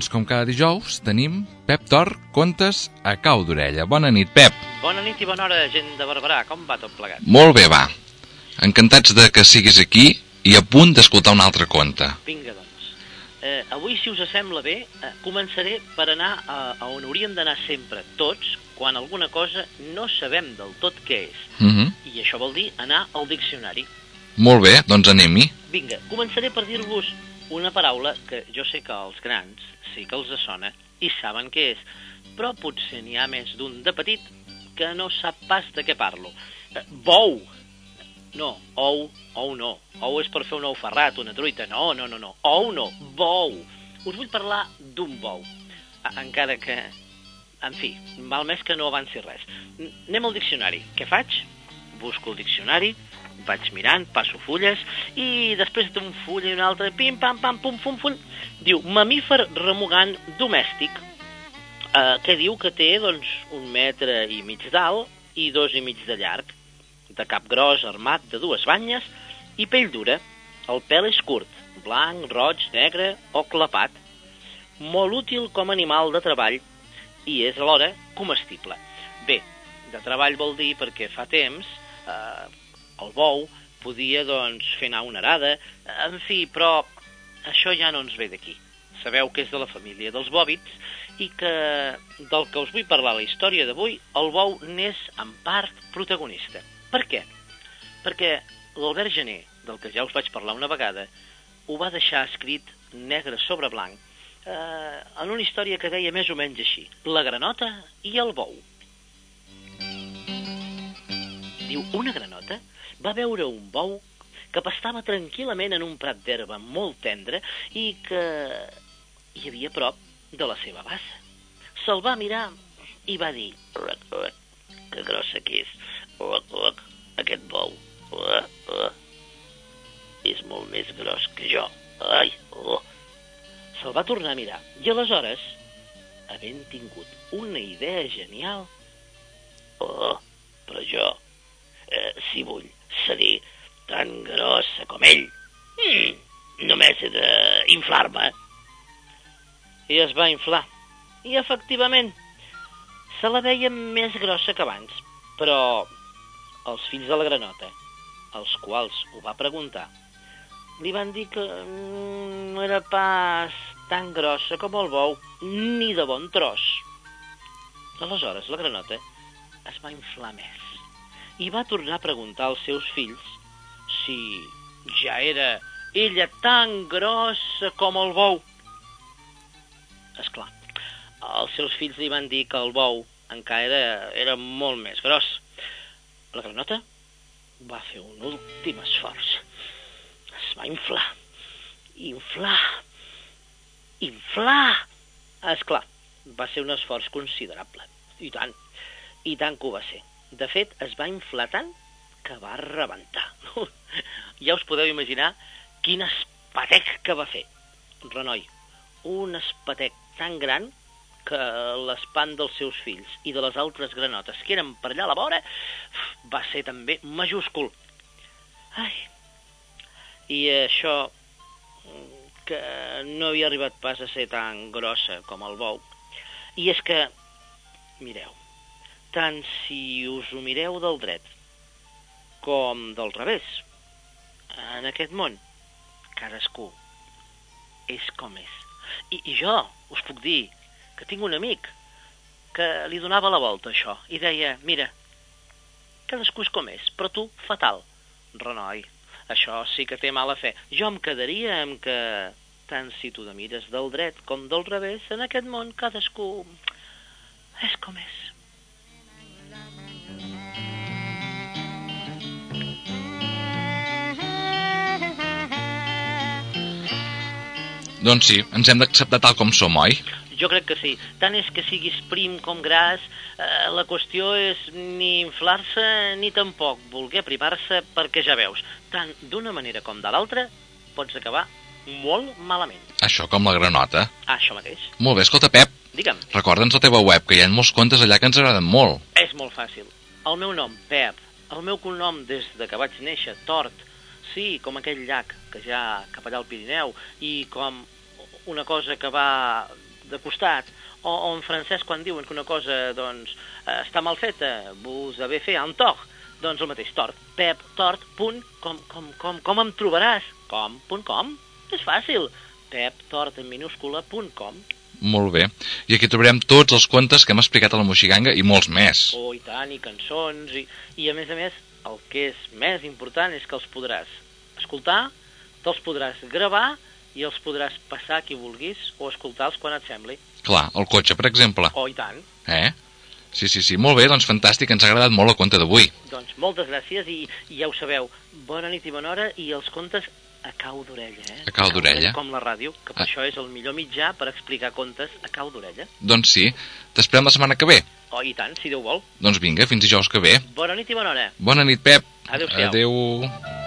doncs, com cada dijous, tenim Pep Tor, contes a cau d'orella. Bona nit, Pep. Bona nit i bona hora, gent de Barberà. Com va tot plegat? Molt bé, va. Encantats de que siguis aquí i a punt d'escoltar un altre conte. Vinga, doncs. Avui, si us sembla bé, començaré per anar a on hauríem d'anar sempre tots quan alguna cosa no sabem del tot què és. I això vol dir anar al diccionari. Molt bé, doncs anem-hi. Vinga, començaré per dir-vos una paraula que jo sé que als grans sí que els sona i saben què és, però potser n'hi ha més d'un de petit que no sap pas de què parlo. Bou! No, ou no. Ou és per fer un ou ferrat, una truita. No. Ou no, bou. Us vull parlar d'un bou. Encara que, en fi, val més que no avanci res. Anem al diccionari. Què faig? Busco el diccionari, vaig mirant, passo fulles, i després d'un full i un altre, pim, pam, pam, pum, fum, fum, diu mamífer remugant domèstic, que diu que té, doncs, 1,5 metres d'alt i 2,5 metres de llarg, de cap gros, armat, de 2 banyes i pell dura. El pèl és curt, blanc, roig, negre o clapat. Molt útil com a animal de treball i és alhora comestible. Bé, de treball vol dir perquè fa temps el bou podia, doncs, fer anar una arada, en fi, però això ja no ens ve d'aquí. Sabeu que és de la família dels bòvids i que del que us vull parlar a la història d'avui, el bou n'és en part protagonista. Per què? Perquè l'Albert Gener, del que ja us vaig parlar una vegada, ho va deixar escrit negre sobre blanc en una història que deia més o menys així: la granota i el bou. Diu, una granota va veure un bou que pastava tranquil·lament en un prat d'herba molt tendre i que hi havia a prop de la seva bassa. Se'l va mirar i va dir: que grossa que és, aquest bou, és molt més gros que jo. Se'l va tornar a mirar i aleshores, havent tingut una idea genial, però jo, si vull, seré tan grossa com ell. Només he d'inflar-me. I es va inflar. I efectivament, se la veia més grossa que abans. Però els fills de la granota, als quals ho va preguntar, li van dir que no era pas tan grossa com el bou, ni de bon tros. Aleshores la granota es va inflar més i va tornar a preguntar als seus fills si ja era ella tan grossa com el bou. Esclar, els seus fills li van dir que el bou encara era molt més gros. La granota va fer un últim esforç. Es va inflar. Esclar, va ser un esforç considerable. I tant que ho va ser. De fet, es va inflar tant que va rebentar. Ja us podeu imaginar quin espatec que va fer. Renoi, un espatec tan gran que l'espant dels seus fills i de les altres granotes que eren per allà a la vora va ser també majúscul. I això que no havia arribat pas a ser tan grossa com el bou. I és que, mireu, tant si us ho mireu del dret com del revés, en aquest món cadascú és com és. I jo us puc dir que tinc un amic que li donava la volta a això i deia: mira, cadascú és com és, però tu fatal. Renoi, això sí que té mala fe. Jo em quedaria amb que tant si tu te mires del dret com del revés, en aquest món cadascú és com és. Doncs sí, ens hem d'acceptar tal com som, oi? Jo crec que sí. Tant és que siguis prim com gras, la qüestió és ni inflar-se ni tampoc voler aprimar-se, perquè ja veus, tant d'una manera com de l'altra pots acabar molt malament. Això com la granota. Això mateix. Molt bé, escolta, Pep, digue'm. Recorda'ns la teva web, que hi ha molts contes allà que ens agraden molt. És molt fàcil. El meu nom, Pep. El meu cognom des de que vaig néixer, Tort. Sí, com aquell llac que ja cap allà al Pirineu, i com una cosa que va de costat, o en francès quan diuen que una cosa doncs, està mal feta, vous avez fait un tort, doncs el mateix, tort, peptort.com, com em trobaràs? Com? És fàcil, peptort en minúscula.com. Molt bé. I aquí trobarem tots els contes que hem explicat a la Moixiganga i molts més. Oh, i tant, i cançons, i a més, el que és més important és que els podràs escoltar, te'ls podràs gravar i els podràs passar a qui vulguis o escoltar-los quan et sembli. Clar, el cotxe, per exemple. Oh, i tant. Sí. Molt bé, doncs fantàstic, ens ha agradat molt el conte d'avui. Doncs moltes gràcies i ja ho sabeu, bona nit i bona hora i els contes a cau d'orella, A cau d'orella. Com la ràdio, que per això és el millor mitjà per explicar contes a cau d'orella. Doncs sí, t'esperem la setmana que ve. Oh, i tant, si Déu vol. Doncs vinga, fins dijous que ve. Bona nit i bona hora. Bona nit, Pep. Adéu-siau. Adéu.